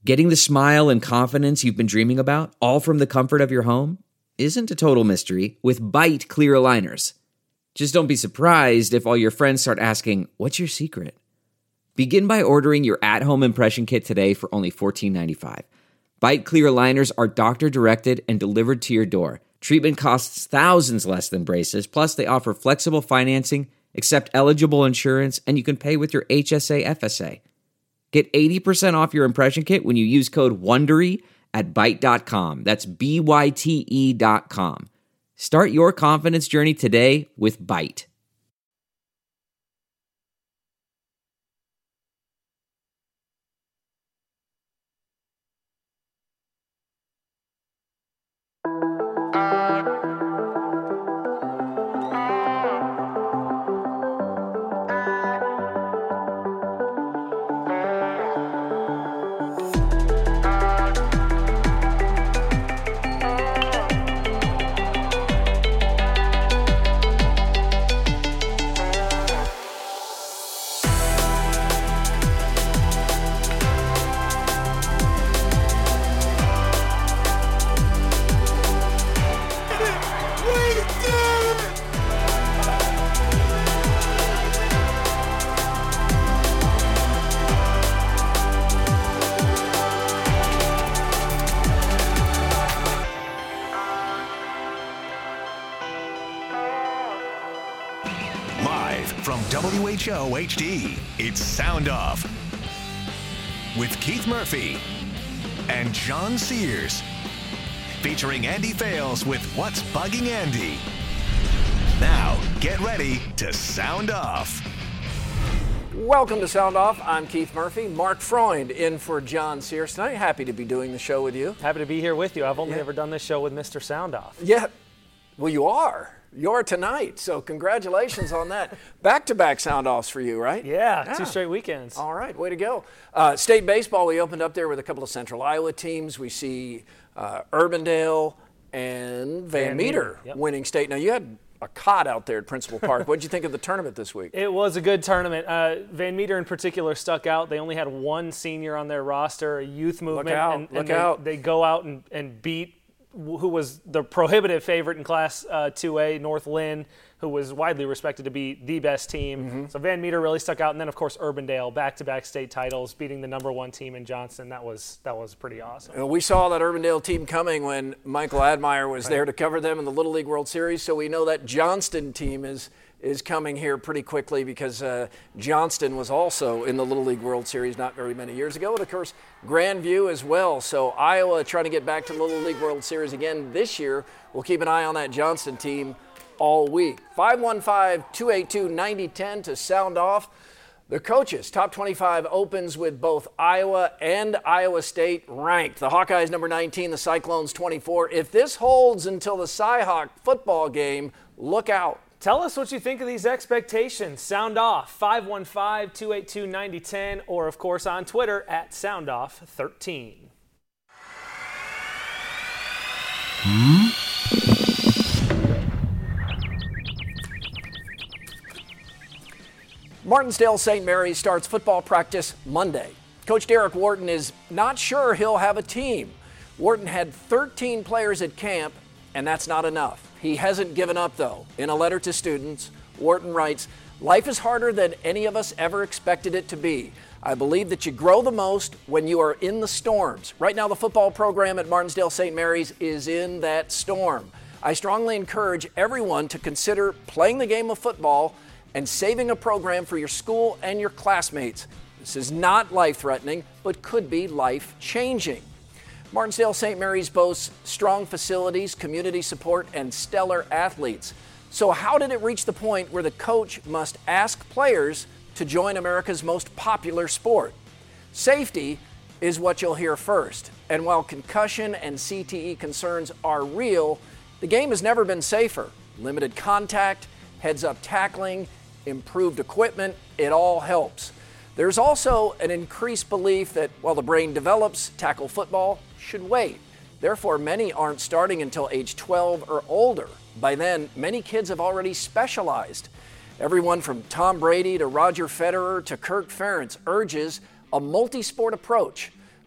Getting the smile and confidence you've been dreaming about, all from the comfort of your home, isn't a total mystery with Byte clear aligners. Just don't be surprised if all your friends start asking, "What's your secret?" Begin by ordering your at-home impression kit today for only $14.95. Byte clear aligners are doctor-directed and delivered to your door. Treatment costs thousands less than braces, plus they offer flexible financing, accept eligible insurance, and you can pay with your HSA FSA. Get 80% off your impression kit when you use code WONDERY at Byte.com. That's BYTE.com. Start your confidence journey today with Byte. From WHO HD, it's Sound Off with Keith Murphy and John Sears, featuring Andy Fales with What's Bugging Andy. Now, get ready to sound off. Welcome to Sound Off. I'm Keith Murphy. Mark Freund in for John Sears tonight. Happy to be doing the show with you. Happy to be here with you. I've only ever done this show with Mr. Sound Off. Yeah, well, you are. You're tonight, so congratulations on that. Back-to-back sound-offs for you, right? Yeah, 2 straight weekends. All right, way to go. State baseball, we opened up there with a couple of Central Iowa teams. We see Urbandale and Van Meter winning state. Now, you had a cot out there at Principal Park. What did you think of the tournament this week? It was a good tournament. Van Meter in particular stuck out. They only had one senior on their roster, a youth movement. Look out. They go out and beat who was the prohibitive favorite in Class 2A, North Lynn, who was widely respected to be the best team. Mm-hmm. So Van Meter really stuck out. And then, of course, Urbandale, back-to-back state titles, beating the number one team in Johnston. That was pretty awesome. We saw that Urbandale team coming when Michael Admire was there to cover them in the Little League World Series. So we know that Johnston team is coming here pretty quickly because Johnston was also in the Little League World Series not very many years ago. And, of course, Grandview as well. So Iowa trying to get back to the Little League World Series again this year. We'll keep an eye on that Johnston team all week. 515-282-9010 to sound off. The coaches, top 25 opens with both Iowa and Iowa State ranked. The Hawkeyes number 19, the Cyclones 24. If this holds until the Cyhawk football game, look out. Tell us what you think of these expectations. Sound off, 515-282-9010, or of course on Twitter at SoundOff13. Martinsdale St. Mary's starts football practice Monday. Coach Derek Wharton is not sure he'll have a team. Wharton had 13 players at camp, and that's not enough. He hasn't given up, though. In a letter to students, Wharton writes, "Life is harder than any of us ever expected it to be. I believe that you grow the most when you are in the storms. Right now, the football program at Martinsdale St. Mary's is in that storm. I strongly encourage everyone to consider playing the game of football and saving a program for your school and your classmates. This is not life-threatening, but could be life-changing." Martinsdale St. Mary's boasts strong facilities, community support, and stellar athletes. So how did it reach the point where the coach must ask players to join America's most popular sport? Safety is what you'll hear first. And while concussion and CTE concerns are real, the game has never been safer. Limited contact, heads-up tackling, improved equipment, it all helps. There's also an increased belief that while the brain develops, tackle football should wait. Therefore, many aren't starting until age 12 or older. By then, many kids have already specialized. Everyone from Tom Brady to Roger Federer to Kirk Ferentz urges a multi-sport approach.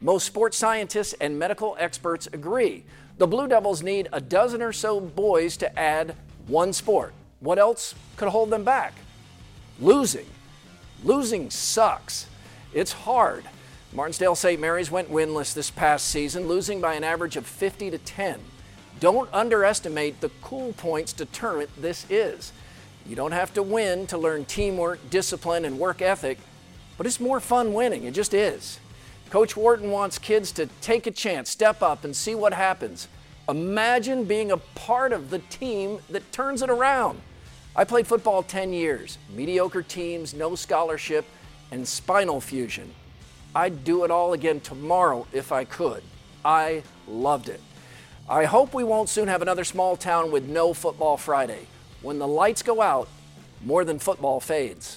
Most sports scientists and medical experts agree. The Blue Devils need a dozen or so boys to add one sport. What else could hold them back? Losing. Losing sucks. It's hard. Martinsdale St. Mary's went winless this past season, losing by an average of 50-10. Don't underestimate the cool points deterrent this is. You don't have to win to learn teamwork, discipline, and work ethic, but it's more fun winning. It just is. Coach Wharton wants kids to take a chance, step up, and see what happens. Imagine being a part of the team that turns it around. I played football 10 years, mediocre teams, no scholarship, and spinal fusion. I'd do it all again tomorrow if I could. I loved it. I hope we won't soon have another small town with no football Friday. When the lights go out, more than football fades.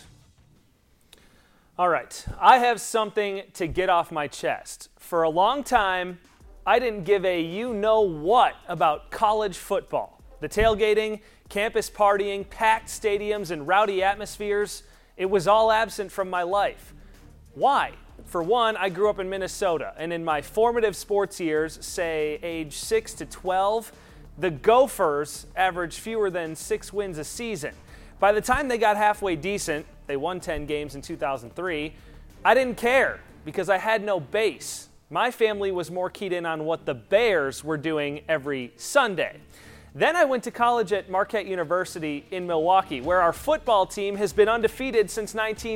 All right, I have something to get off my chest. For a long time, I didn't give a you-know-what about college football. The tailgating, campus partying, packed stadiums, and rowdy atmospheres, it was all absent from my life. Why? For one, I grew up in Minnesota, and in my formative sports years, say age 6 to 12, the Gophers averaged fewer than 6 wins a season. By the time they got halfway decent, they won 10 games in 2003, I didn't care because I had no base. My family was more keyed in on what the Bears were doing every Sunday. Then I went to college at Marquette University in Milwaukee, where our football team has been undefeated since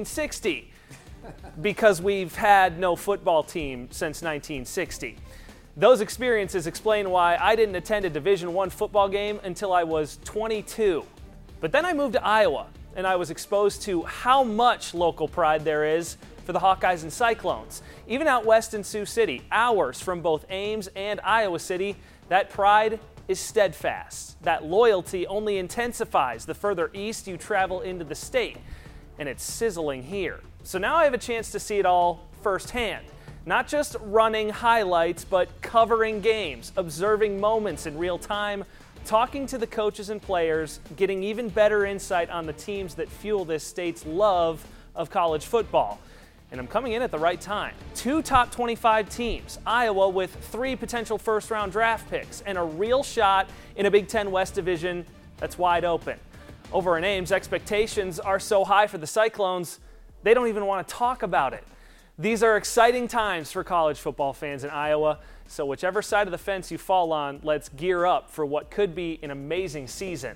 1960 because we've had no football team since 1960. Those experiences explain why I didn't attend a Division I football game until I was 22. But then I moved to Iowa, and I was exposed to how much local pride there is for the Hawkeyes and Cyclones. Even out west in Sioux City, hours from both Ames and Iowa City, that pride is steadfast. That loyalty only intensifies the further east you travel into the state, and it's sizzling here. So now I have a chance to see it all firsthand. Not just running highlights, but covering games, observing moments in real time, talking to the coaches and players, getting even better insight on the teams that fuel this state's love of college football. And I'm coming in at the right time. 2 top 25 teams, Iowa with 3 potential first-round draft picks, and a real shot in a Big Ten West division that's wide open. Over in Ames, expectations are so high for the Cyclones, they don't even want to talk about it. These are exciting times for college football fans in Iowa, so whichever side of the fence you fall on, let's gear up for what could be an amazing season.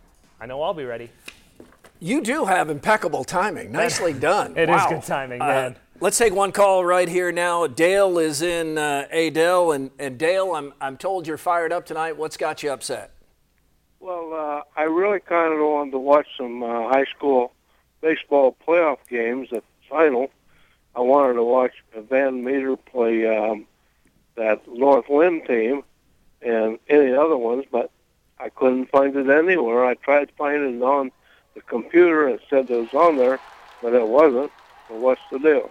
I know I'll be ready. You do have impeccable timing. Nicely done. It is good timing, man. Let's take one call right here now. Dale is in Adel, and Dale, I'm told you're fired up tonight. What's got you upset? Well, I really kind of wanted to watch some high school baseball playoff games at the final. I wanted to watch Van Meter play that North Lynn team and any other ones, but I couldn't find it anywhere. I tried finding it on the computer. It said it was on there, but it wasn't. So what's the deal?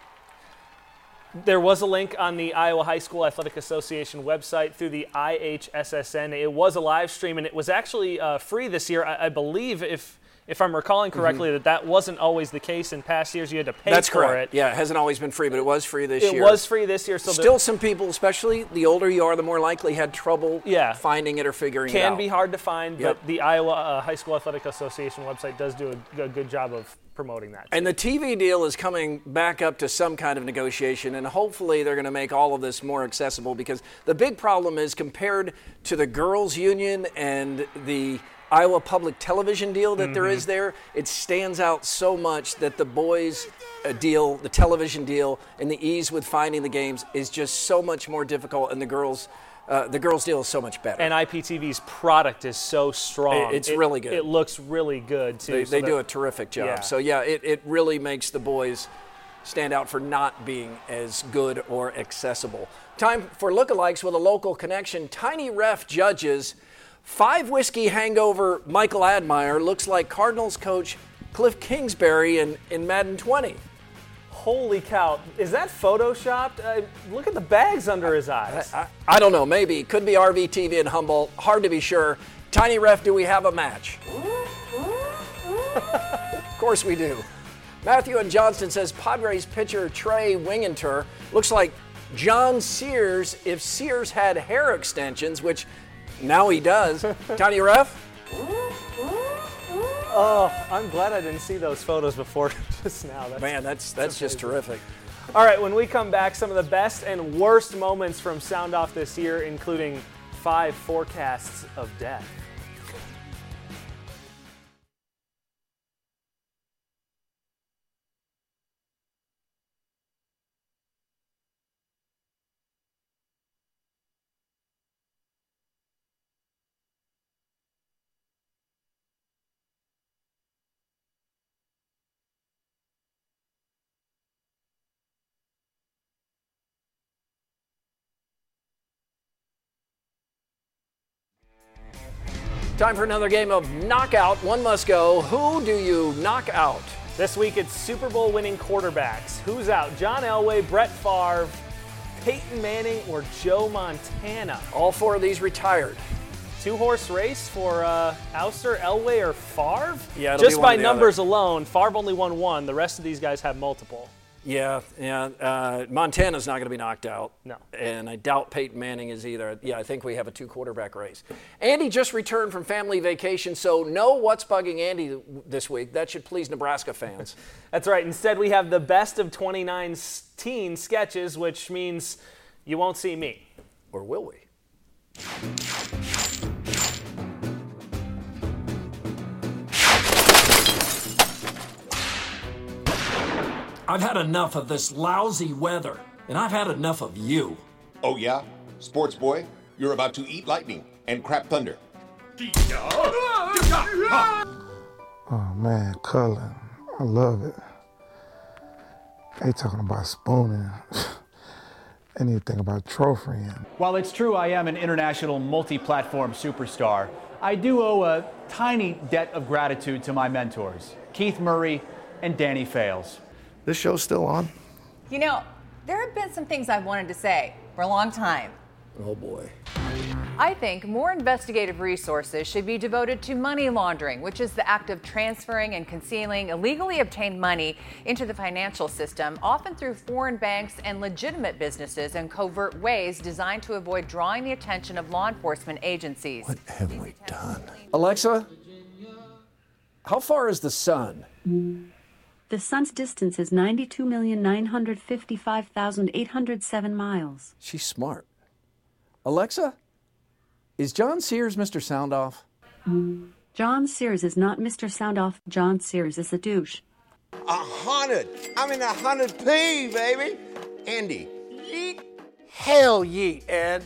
There was a link on the Iowa High School Athletic Association website through the IHSSN. It was a live stream, and it was actually free this year. I believe, if I'm recalling correctly, that wasn't always the case in past years. You had to pay That's for correct. it. Yeah, it hasn't always been free, but it was free this year. It was free this year. So still some people, especially the older you are, the more likely had trouble finding it or figuring it out. Can be hard to find, but the Iowa High School Athletic Association website does do a good job of promoting that. And the TV deal is coming back up to some kind of negotiation, and hopefully they're going to make all of this more accessible, because the big problem is, compared to the girls' union and the Iowa Public Television deal that there is there, it stands out so much that the boys' deal, the television deal, and the ease with finding the games is just so much more difficult, and the girls' deal is so much better. And IPTV's product is so strong. It's really good. It looks really good, too. They do a terrific job. Yeah. So, it really makes the boys stand out for not being as good or accessible. Time for lookalikes with a local connection. Tiny Ref judges 5 whiskey hangover Michael Admire looks like Cardinals coach Cliff Kingsbury in Madden 20. Holy cow. Is that photoshopped? Look at the bags under his eyes. I don't know. Maybe. Could be RVTV in Humboldt. Hard to be sure. Tiny Ref, do we have a match? Of course we do. Matthew in Johnston says Padres pitcher Trey Winginter looks like John Sears if Sears had hair extensions, which now he does. Tiny Ref? Oh, I'm glad I didn't see those photos before just now. That's just terrific. All right, when we come back, some of the best and worst moments from Sound Off this year, including 5 forecasts of death. Time for another game of knockout. One must go. Who do you knock out? This week it's Super Bowl winning quarterbacks. Who's out? John Elway, Brett Favre, Peyton Manning, or Joe Montana? All 4 of these retired. 2-horse race for Ouster, Elway, or Favre? Yeah, it'll just be by one or the numbers other. alone, Favre only won 1. The rest of these guys have multiple. Yeah. Montana's not going to be knocked out. No. And I doubt Peyton Manning is either. Yeah, I think we have a 2-quarterback race. Andy just returned from family vacation, so know what's bugging Andy this week. That should please Nebraska fans. That's right. Instead, we have the best of 2019 sketches, which means you won't see me. Or will we? I've had enough of this lousy weather, and I've had enough of you. Oh, yeah? Sports boy, you're about to eat lightning and crap thunder. Oh, man, Cullen. I love it. They talking about spooning. Anything about trophying. While it's true I am an international multi-platform superstar, I do owe a tiny debt of gratitude to my mentors, Keith Murray and Danny Fales. This show's still on? You know, there have been some things I've wanted to say for a long time. Oh, boy. I think more investigative resources should be devoted to money laundering, which is the act of transferring and concealing illegally obtained money into the financial system, often through foreign banks and legitimate businesses in covert ways designed to avoid drawing the attention of law enforcement agencies. What have we done? Alexa, how far is the sun? The sun's distance is 92,955,807 miles. She's smart. Alexa, is John Sears Mr. Soundoff? John Sears is not Mr. Soundoff. John Sears is a douche. 100. I'm in 100p, baby. Andy, yeet. Hell yeet, Ed.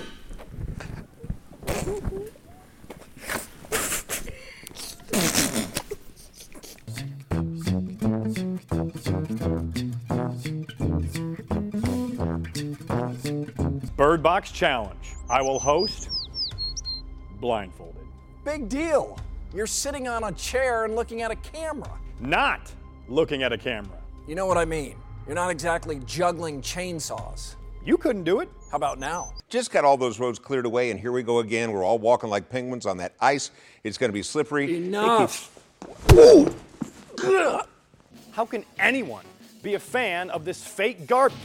Bird Box Challenge. I will host blindfolded. Big deal. You're sitting on a chair and looking at a camera. Not looking at a camera. You know what I mean. You're not exactly juggling chainsaws. You couldn't do it. How about now? Just got all those roads cleared away, and here we go again. We're all walking like penguins on that ice. It's going to be slippery. Enough. How can anyone be a fan of this fake garbage?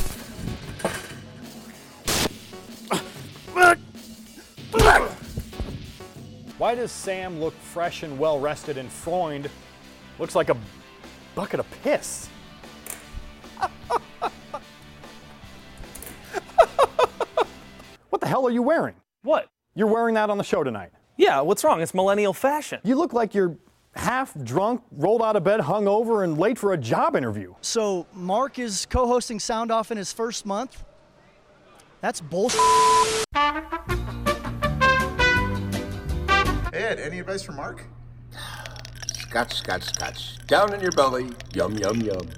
Why does Sam look fresh and well rested and Freund looks like a bucket of piss? What the hell are you wearing? What? You're wearing that on the show tonight. Yeah, what's wrong? It's millennial fashion. You look like you're half drunk, rolled out of bed, hungover, and late for a job interview. So Mark is co-hosting Sound Off in his first month? That's bullshit. Ed, any advice for Mark? Scotch, scotch, scotch. Down in your belly. Yum, yum, yum.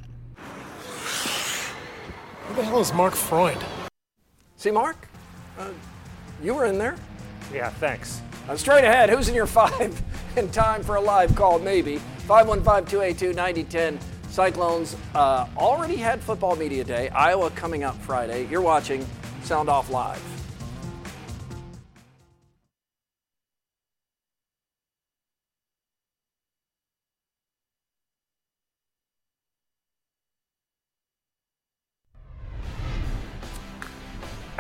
Who the hell is Mark Freund? See, Mark? You were in there. Yeah, thanks. Straight ahead, who's in your 5? In time for a live call, maybe. 515-282-9010. Cyclones already had football media day. Iowa coming up Friday. You're watching Sound Off Live.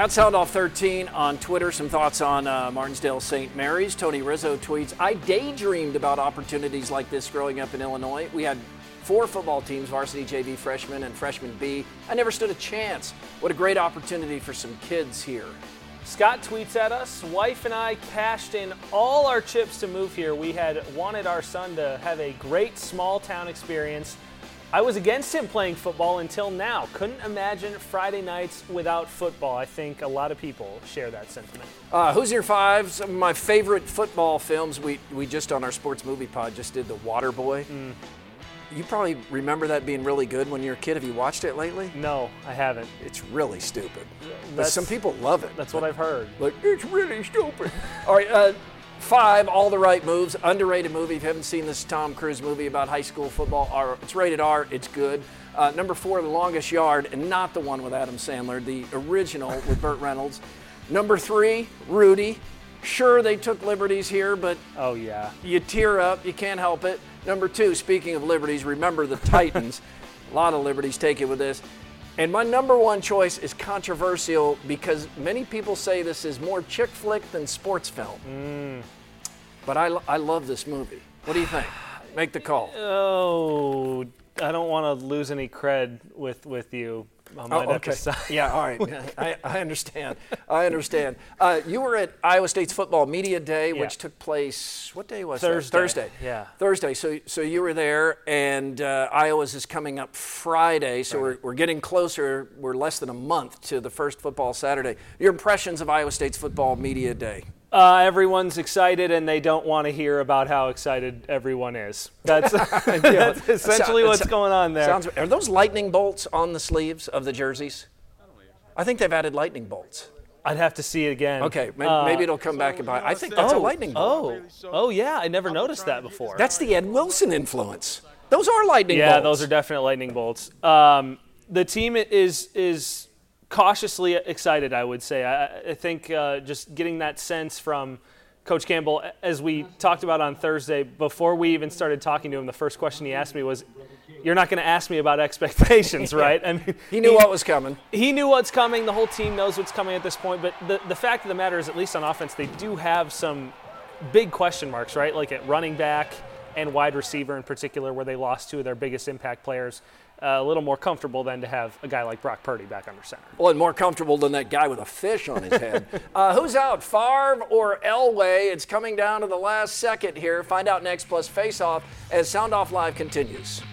At SoundOff13 on Twitter, some thoughts on Martinsdale St. Mary's. Tony Rizzo tweets, I daydreamed about opportunities like this growing up in Illinois. We had 4 football teams, varsity JV freshman and freshman B. I never stood a chance. What a great opportunity for some kids here. Scott tweets at us, wife and I cashed in all our chips to move here. We had wanted our son to have a great small town experience. I was against him playing football until now. Couldn't imagine Friday nights without football. I think a lot of people share that sentiment. Who's Your Five? Some of my favorite football films. We just on our sports movie pod just did The Waterboy. You probably remember that being really good when you were a kid. Have you watched it lately? No, I haven't. It's really stupid. But some people love it. That's what I've heard. Like, it's really stupid. All right, 5, All the Right Moves. Underrated movie. If you haven't seen this Tom Cruise movie about high school football, it's rated R. It's good. Number 4, The Longest Yard, and not the one with Adam Sandler, the original with Burt Reynolds. Number 3, Rudy. Sure, they took liberties here, but oh yeah, you tear up. You can't help it. Number 2, speaking of liberties, remember the Titans. A lot of liberties taken with this. And my number 1 choice is controversial because many people say this is more chick flick than sports film. But I love this movie. What do you think? Make the call. Oh, I don't want to lose any cred with you. I might have to decide. Yeah, all right. I understand. I understand. You were at Iowa State's Football Media Day, which took place, what day was Thursday. that? Thursday. Yeah. Thursday. So you were there, and Iowa's is coming up Friday, so we're getting closer. We're less than a month to the first football Saturday. Your impressions of Iowa State's Football Media Day? Everyone's excited, and they don't want to hear about how excited everyone is. That's, that's essentially what's going on there. Are those lightning bolts on the sleeves of the jerseys? I think they've added lightning bolts. I'd have to see it again. Okay, maybe it'll come back and buy. I think that's a lightning bolt. Oh, yeah, I never noticed that before. That's the Ed Wilson influence. Those are lightning bolts. Yeah, those are definite lightning bolts. The team is cautiously excited, I would say. I think just getting that sense from Coach Campbell, as we talked about on Thursday, before we even started talking to him, the first question he asked me was, you're not going to ask me about expectations, right? I mean, he knew what was coming. He knew what's coming. The whole team knows what's coming at this point. But the fact of the matter is, at least on offense, they do have some big question marks, right? Like at running back and wide receiver in particular, where they lost 2 of their biggest impact players. A little more comfortable than to have a guy like Brock Purdy back under center. Well, and more comfortable than that guy with a fish on his head. Who's out, Favre or Elway? It's coming down to the last second here. Find out next, plus Face Off, as Sound Off Live continues.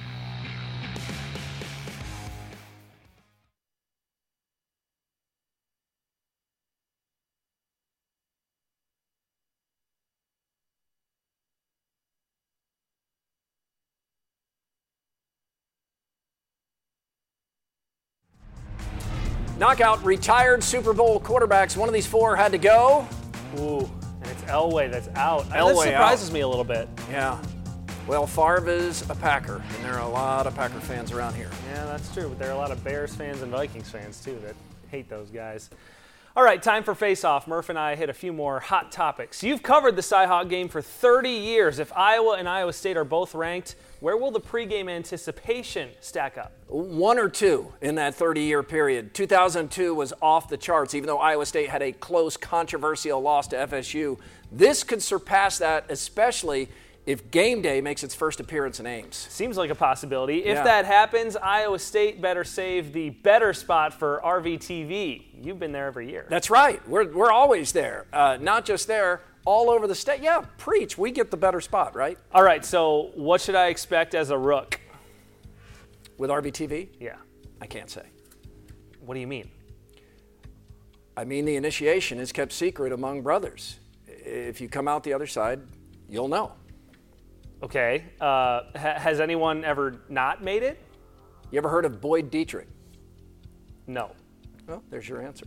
Knockout retired Super Bowl quarterbacks. One of these 4 had to go. Ooh, and it's Elway that's out. Elway that surprises me a little bit. Yeah. Well, Favre is a Packer, and there are a lot of Packer fans around here. Yeah, that's true. But there are a lot of Bears fans and Vikings fans, too, that hate those guys. All right, time for Face-Off. Murph and I hit a few more hot topics. You've covered the Cy-Hawk game for 30 years. If Iowa and Iowa State are both ranked, where will the pregame anticipation stack up? 1 or 2 in that 30-year period. 2002 was off the charts, even though Iowa State had a close, controversial loss to FSU. This could surpass that, especially if game day makes its first appearance in Ames. Seems like a possibility. If that happens, Iowa State better save the better spot for RVTV. You've been there every year. That's right. We're always there. Not just there, all over the state. Yeah, preach. We get the better spot, right? All right, so what should I expect as a rook? With RVTV? Yeah. I can't say. What do you mean? I mean the initiation is kept secret among brothers. If you come out the other side, you'll know. Okay. Has anyone ever not made it? You ever heard of Boyd Dietrich? No. Well, there's your answer.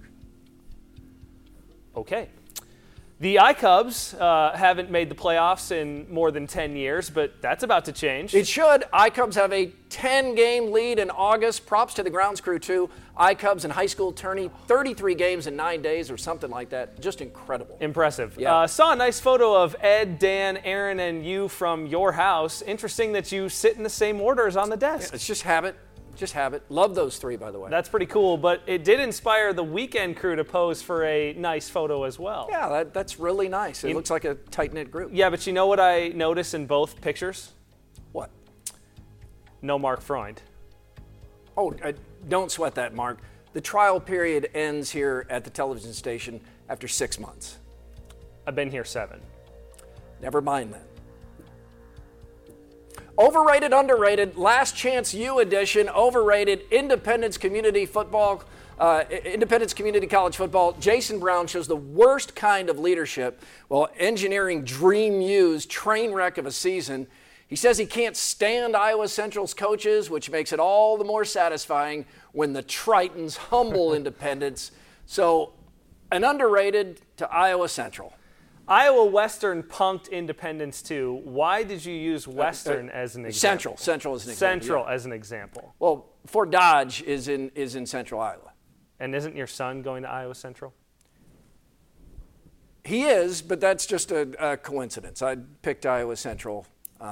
Okay. The iCubs haven't made the playoffs in more than 10 years, but that's about to change. It should. iCubs have a 10-game lead in August. Props to the grounds crew, too. iCubs in high school tourney, 33 games in 9 days or something like that. Just incredible. Impressive. Yeah. Saw a nice photo of Ed, Dan, Aaron, and you from your house. Interesting that you sit in the same order as on the desk. Yeah, it's just habit. Just have it. Love those 3, by the way. That's pretty cool, but it did inspire the Weekend crew to pose for a nice photo as well. Yeah, that's really nice. It looks like a tight-knit group. Yeah, but you know what I noticed in both pictures? What? No Mark Freund. Oh, don't sweat that, Mark. The trial period ends here at the television station after 6 months. I've been here 7. Never mind that. Overrated, underrated, Last Chance U edition, overrated, Independence Community College Football. Jason Brown shows the worst kind of leadership while engineering Dream U's train wreck of a season. He says he can't stand Iowa Central's coaches, which makes it all the more satisfying when the Tritons humble Independence. So, an underrated to Iowa Central. Iowa Western punked Independence too. Why did you use Western as an example? Central as an example. Central as an example. Well, Fort Dodge is in Central Iowa. And isn't your son going to Iowa Central? He is, but that's just a coincidence. I picked Iowa Central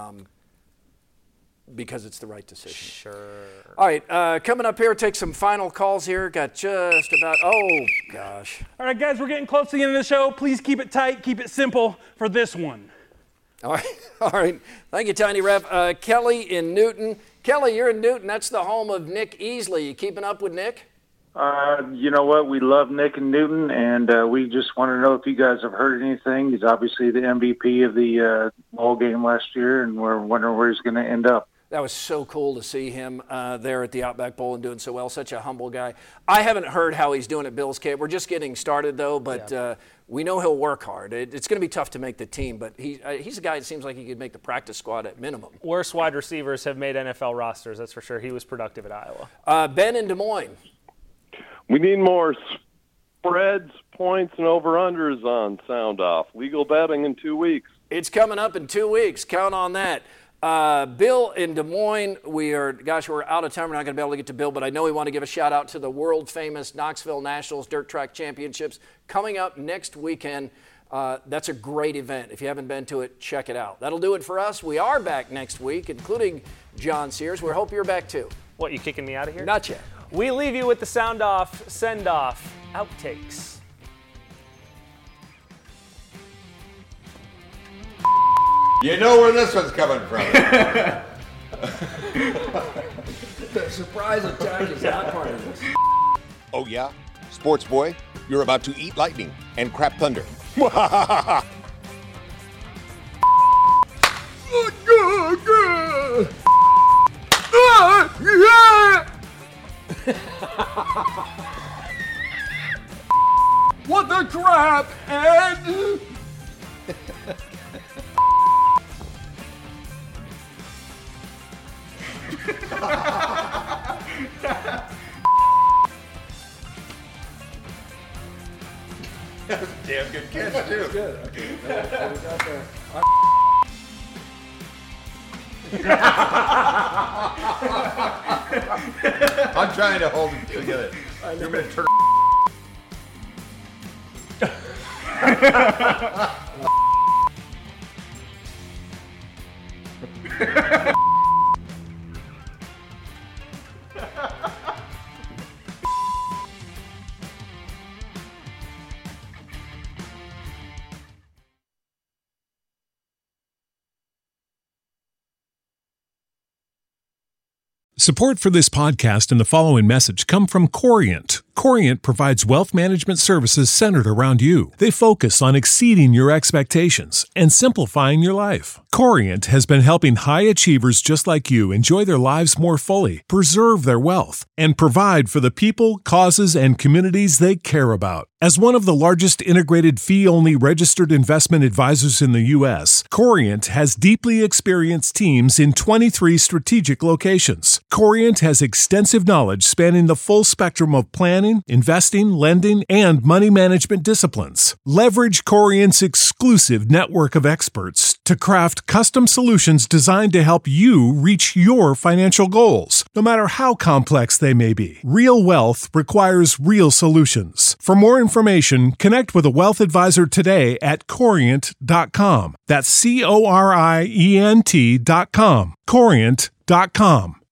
because it's the right decision. Sure. All right, coming up here, take some final calls here. Got just about, oh, gosh. All right, guys, we're getting close to the end of the show. Please keep it tight, keep it simple for this one. All right. Thank you, Tiny Rep. Kelly in Newton. Kelly, you're in Newton. That's the home of Nick Easley. You keeping up with Nick? You know what? We love Nick and Newton, and we just want to know if you guys have heard anything. He's obviously the MVP of the bowl game last year, and we're wondering where he's going to end up. That was so cool to see him there at the Outback Bowl and doing so well. Such a humble guy. I haven't heard how he's doing at Bills camp. We're just getting started, though, but we know he'll work hard. It's going to be tough to make the team, but he's a guy that seems like he could make the practice squad at minimum. Worst wide receivers have made NFL rosters, that's for sure. He was productive at Iowa. Ben in Des Moines. We need more spreads, points, and over-unders on Sound Off. Legal betting in 2 weeks. It's coming up in 2 weeks. Count on that. Bill in Des Moines, we're out of time. We're not going to be able to get to Bill, but I know we want to give a shout-out to the world-famous Knoxville Nationals Dirt Track Championships coming up next weekend. That's a great event. If you haven't been to it, check it out. That'll do it for us. We are back next week, including John Sears. We hope you're back, too. What, you kicking me out of here? Not yet. We leave you with the Sound Off, Send Off, Outtakes. You know where this one's coming from. The surprise attack is not part of this. Oh, yeah? Sports boy, you're about to eat lightning and crap thunder. What the crap, Ed? That was a damn good catch, too. Good. Okay. We got there. I'm trying to hold it together. You're going to turn. Support for this podcast and the following message come from Corient. Corient provides wealth management services centered around you. They focus on exceeding your expectations and simplifying your life. Corient has been helping high achievers just like you enjoy their lives more fully, preserve their wealth, and provide for the people, causes, and communities they care about. As one of the largest integrated fee-only registered investment advisors in the U.S., Corient has deeply experienced teams in 23 strategic locations. Corient has extensive knowledge spanning the full spectrum of planning, investing, lending, and money management disciplines. Leverage Corient's exclusive network of experts to craft custom solutions designed to help you reach your financial goals, no matter how complex they may be. Real wealth requires real solutions. For more information, connect with a wealth advisor today at Corient.com. That's Corient.com. Corient.com.